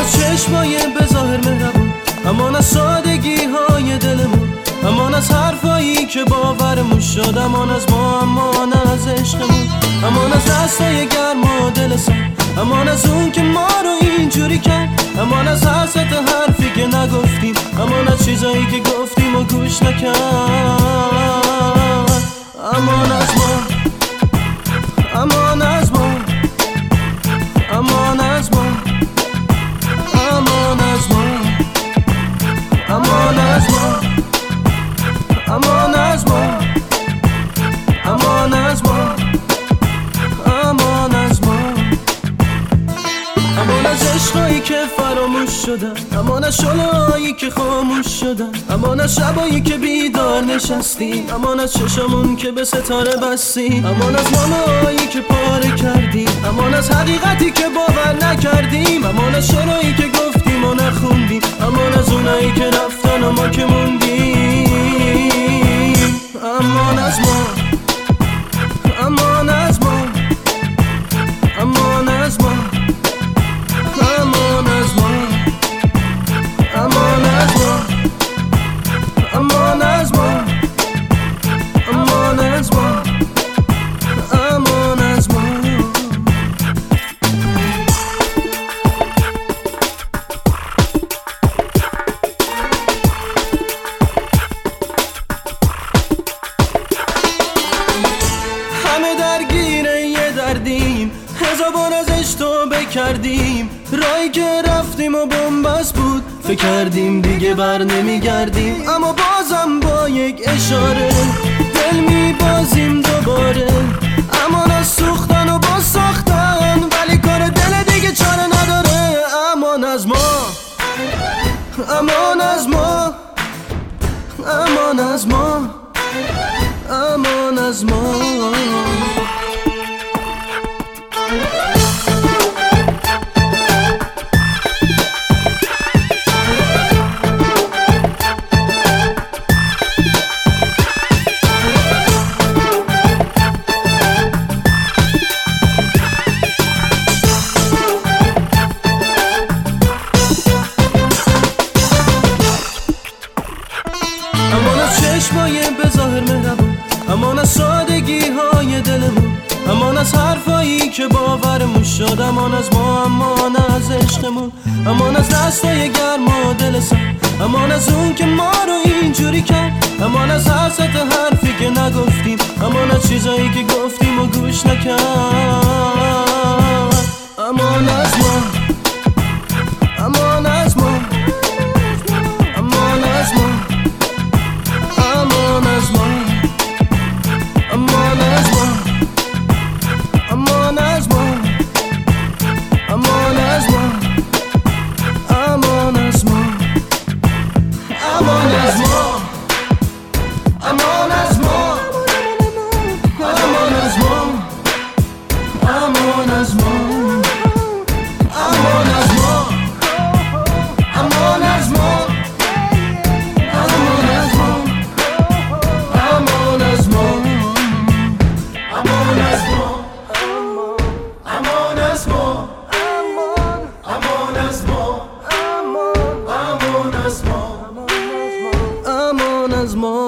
از چشمای بظاهر مهربون، امان از سادگی های دلمون، امان از حرفایی که باورمون شد، امان از ما، امان از عشقمون، امان از دستای گرم و دل سرد، امان از اون که ما رو اینجوری کرد، امان از هر ست حرفی که نگفتیم، امان از چیزایی که گفتیم و گوش نکرد، امان از ما، امان از ما، امان از ما، امان از ما، امان از ما، امان از ما، امان از ما، امان از ما، امان از عشقایی که فراموش شدن، امان از شعله‌هایی که خاموش شدن، امان از شبایی که بیدار نشستیم، امان از چشمون که به ستاره بستیم، امان از نامه‌هایی که پاره کردیم، امان از حقیقتی که باور نکردیم، امان از شعرهایی که گفتیم و نخوندیم، امان از اونایی که رفتن و ما که موندیم، امان از ما، امان از ما، امان از ما، امان از ما، امان از ما، امان از ما، امان از ما، امان از ما. همه درگیر یه دردیم، هزار بار ازش توبه کردیم، راهی که رفتیم و بنبست بود، فکر کردیم دیگه بر نمیگردیم، اما بازم با یک اشاره دل میبازیم دوباره، امان از سوختن و باز ساختن، ولی کار دل دیگه چاره نداره، امان از ما، امان از ما، امان از ما، امان از ما. امان از چشمای بظاهر مهربون، امان از سادگی های دلمون، امان از حرفایی که باورمون شد، امان از ما، امان از عشقمون، امان از دستای گرم و دل سرد، امان از اون که ما رو اینجوری کرد، امان از هر ست حرفی که نگفتیم، امان از چیزایی که گفتیم و گوش نکرد، امان از ما، امان از ما، امان از ما، امان از ما، امان از ما، امان از ما، امان از ما، امان از ما، امان از ما، امان از ما، امان از ما، امان از ما، امان از ما، امان از ما. Aman as ma.